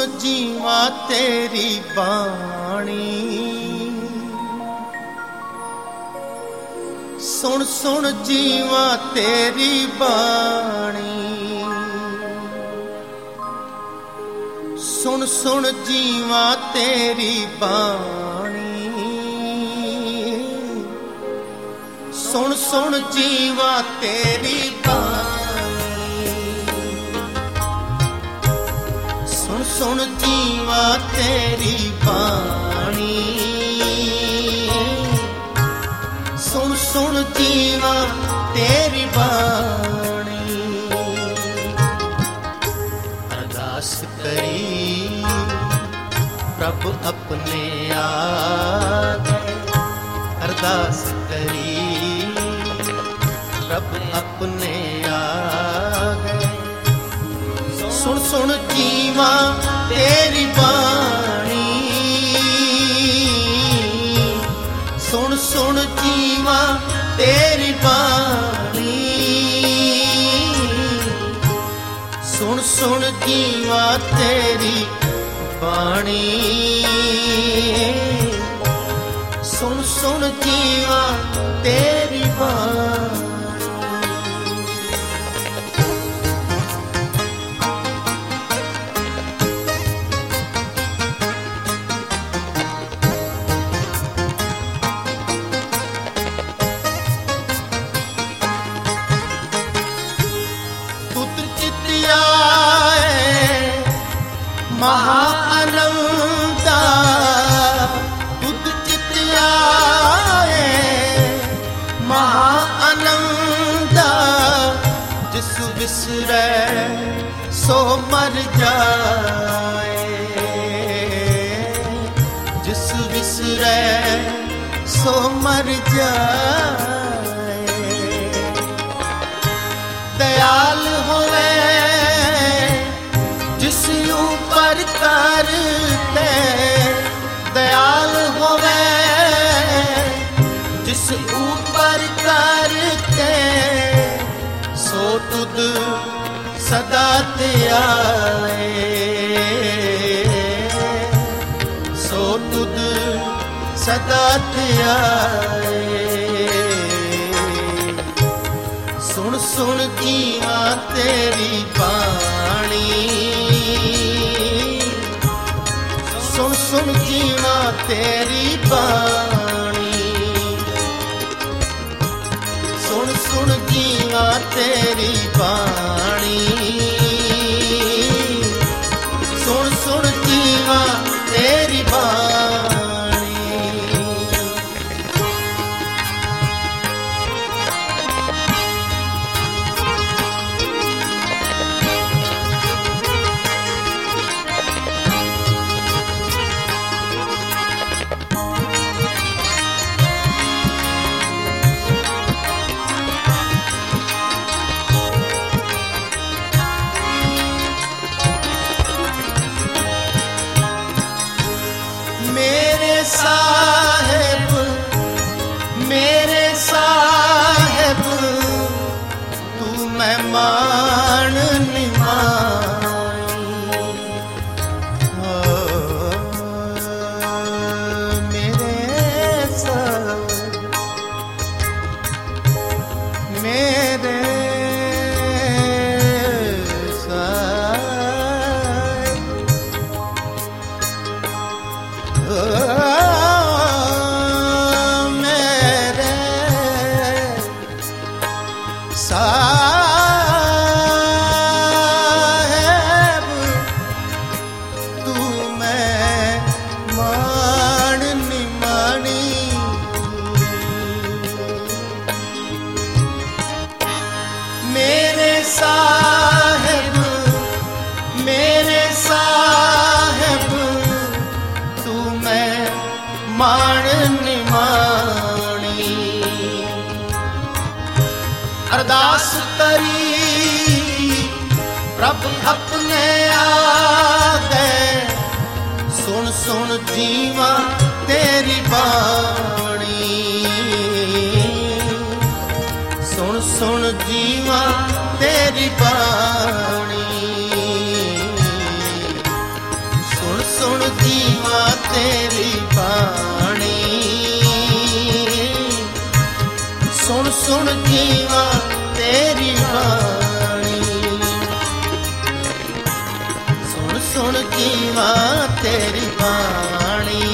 जीवा तेरी बाणी, सुन सुन जीवा तेरी बाणी, सुन सुन जीवा तेरी बाणी, सुन सुन जीवा तेरी बाणी, सुन सुन जीवा तेरी बाणी, सुन सुन जीवा तेरी बाणी। अरदास करी प्रभु अपने आगे, अरदास करी प्रभु अपने आगे, सुन सुन जीवा तेरी बाणी, सुन सुन जीवा तेरी बाणी, सुन सुन जीवा तेरी बाणी, सुन सुन जीवा तेरी बाणी। महाअनंदा तुद चितिया महाअनंदा, जिस विसरे सो मर जाए, जिस विसरे सो मर जाए। दयाल होवे जिस ऊपर करते, दयाल होवे जिस ऊपर करते, सो तुद सदा त्याए, सो तुद सदा त्याए। सुन सुन जीवा तेरी बाणी, सुन सुन जीवा तेरी बाणी, सुन सुन जीवा तेरी बाणी, सुन सुन जीवा तेरी बाणी। मेरे साहेब तू मेहमान निमाई, मेरे साहेब मेरे साहेब तू मेहमान निमानी, मेरे साहेब तू मेहमान निमानी। अरदास करी प्रभु अपने आगे, सुन सुन जीवा तेरी बाणी, सुन सुन जीवा तेरी बाणी, जीवा तेरी बाणी, सुन सुन जीवा तेरी बाणी, सुन सुन जीवा तेरी बाणी,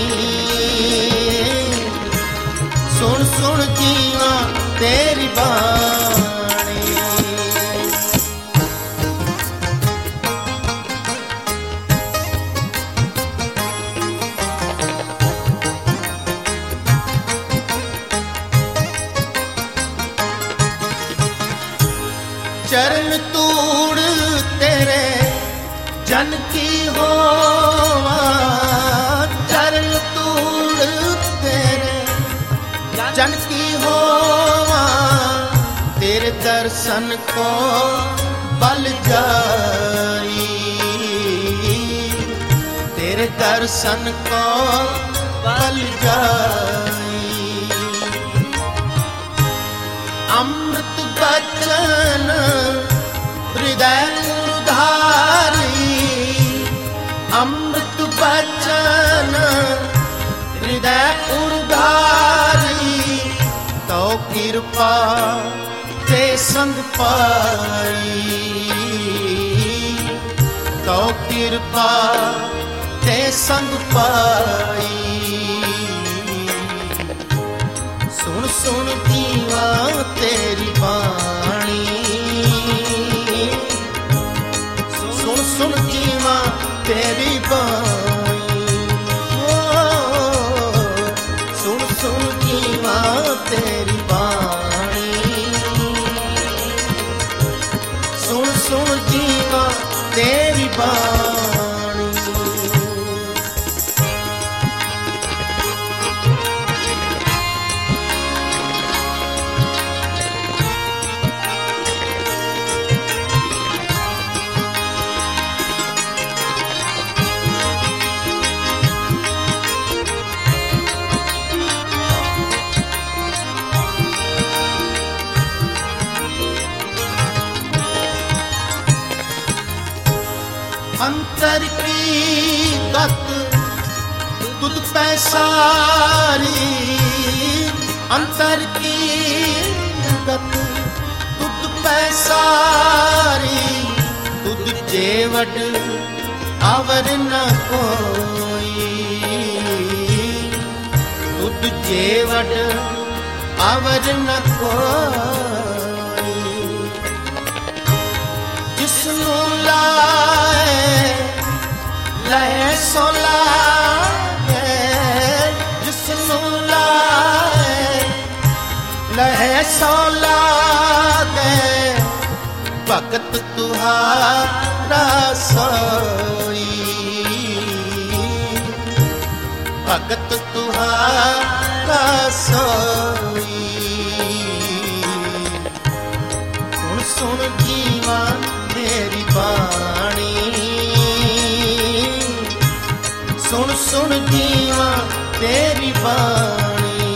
सुन सुन जीवा तेरी बाणी। चरण तूड़ तेरे जन की होवा, चरण तूड़ तेरे जन की होवा, तेरे दर्शन को बल जाई, तेरे दर्शन को बल जाई। अमृत बचन हृदय उधारी, अमृत बचन हृदय उधारी, तो कृपा ते संग पाई, तो कृपा ते संग पाई। सुन सुन जीवा तेरी बाणी, सुन सुन जीवा तेरी बाणी, सुन सुन जीवा तेरी बाणी, सुन सुन जीवा तेरी बाणी। अंतर की गत तुझ पैसारी, अंतर की गत तुझ पैसारी, तुझ जेवट अवर न कोई, तुझ जेवट अवर न कोई। जिसनु लहे सो लाए, जिसनु लाए लहे सो लागे, भगत तुहारा सोई, भगत तुहारा सोई। सुन सुन जीवा तेरी बाणी, सुन सुन जीवा तेरी बाणी,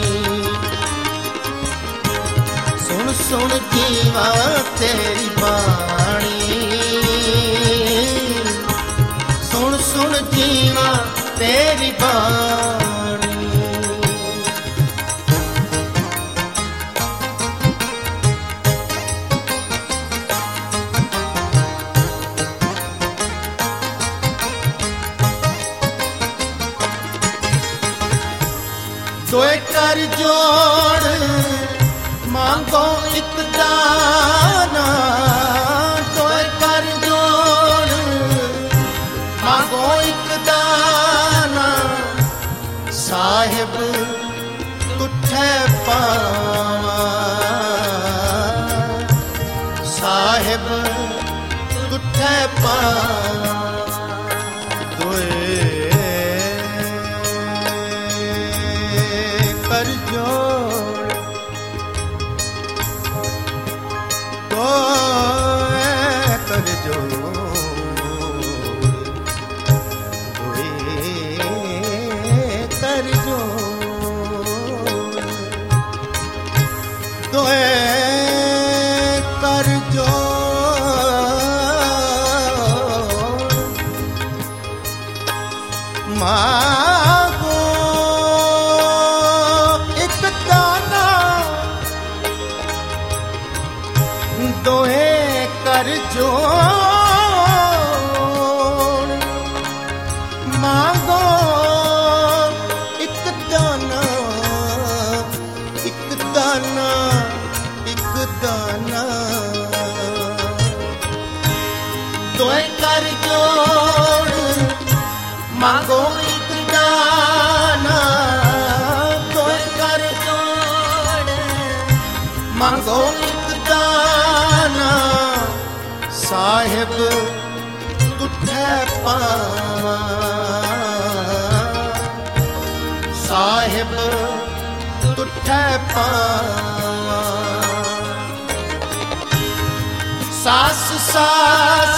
सुन सुन जीवा तेरी बाणी, सुन सुन जीवा तेरी बाणी। दोए कर जोड़ मांगो एक दाना, दोए कर जोड़ मांगो एक दाना, साहिब तुठे पावा, साहिब तुठे पावा। कर जोड़ तो कर जोड़, कर जोड़, तो कर जोड़। साहिब तुठै पावा, साहिब तुठै पावा। सास सास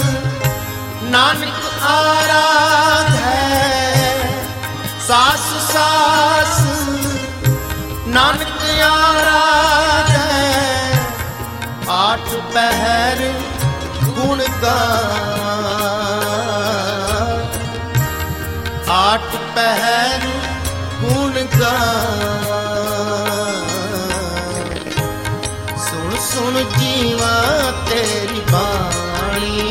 नानक आराधै, सास सास नानक आराधै। आठ पहर गुण गान, आठ पहर गुण गान। सुन सुन जीवा तेरी बाणी,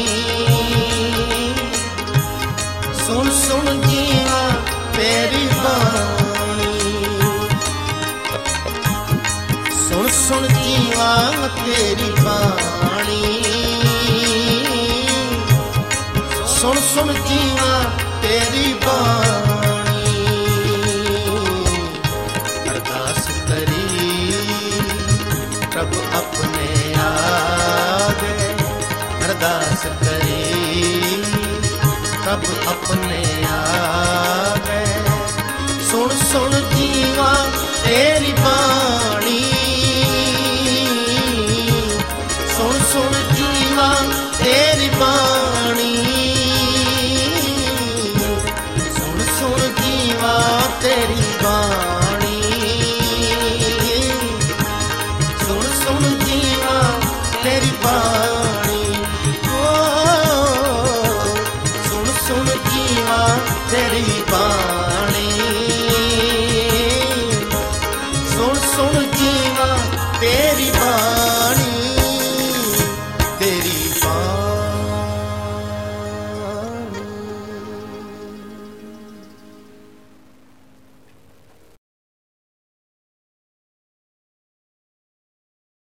सुन सुन जीवा तेरी बाणी। सुन सुन जीवा तेरी बाणी, सुन सुन जीवा तेरी बाणी। अरदास करी प्रभु अपने आगे, अरदास करी प्रभु अपने आगे। सुन सुन जीवा तेरी बाणी,